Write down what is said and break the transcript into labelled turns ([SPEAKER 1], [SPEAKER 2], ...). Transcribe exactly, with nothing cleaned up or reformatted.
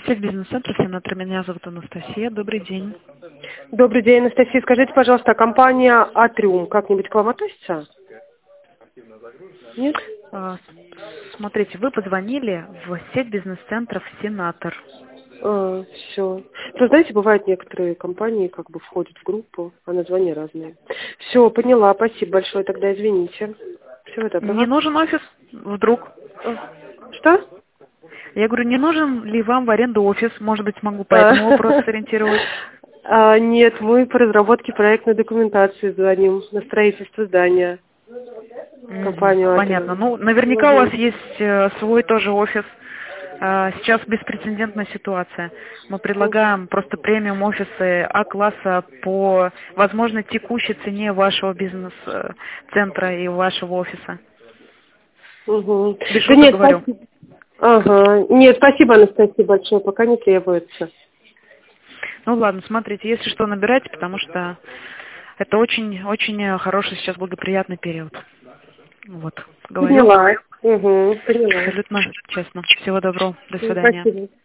[SPEAKER 1] Сеть бизнес-центра «Сенатор». Меня зовут Анастасия. Добрый день.
[SPEAKER 2] Добрый день, Анастасия. Скажите, пожалуйста, а компания «Атриум» как-нибудь к вам относится? Нет?
[SPEAKER 1] А, Смотрите, вы позвонили в сеть бизнес-центров «Сенатор».
[SPEAKER 2] А, все. Ну, знаете, бывают некоторые компании как бы входят в группу, а названия разные. Все, поняла. Спасибо большое. Тогда извините. Всего
[SPEAKER 1] Не
[SPEAKER 2] доброго.
[SPEAKER 1] нужен офис? Вдруг?
[SPEAKER 2] А, Что?
[SPEAKER 1] Я говорю, не нужен ли вам в аренду офис? Может быть, смогу по
[SPEAKER 2] А,
[SPEAKER 1] этому вопросу сориентировать?
[SPEAKER 2] а, Нет, мы по разработке проектной документации звоним на строительство здания.
[SPEAKER 1] Мгм,
[SPEAKER 2] Компанию
[SPEAKER 1] понятно.
[SPEAKER 2] «Атриум».
[SPEAKER 1] Ну, наверняка у вас есть э, свой тоже офис. Э, Сейчас беспрецедентная ситуация. Мы предлагаем просто премиум офисы А-класса по, возможно, текущей цене вашего бизнес-центра и вашего офиса.
[SPEAKER 2] Угу.
[SPEAKER 1] Без
[SPEAKER 2] Да
[SPEAKER 1] шуток
[SPEAKER 2] нет,
[SPEAKER 1] говорю.
[SPEAKER 2] спасибо. Ага. Нет, спасибо, Анастасия, большое. Пока не требуется.
[SPEAKER 1] Ну ладно, смотрите, если что, набирайте, потому что это очень-очень хороший сейчас благоприятный период. Вот, говорю
[SPEAKER 2] Поняла. Угу, поняла.
[SPEAKER 1] абсолютно честно. Всего доброго. До свидания.
[SPEAKER 2] Спасибо.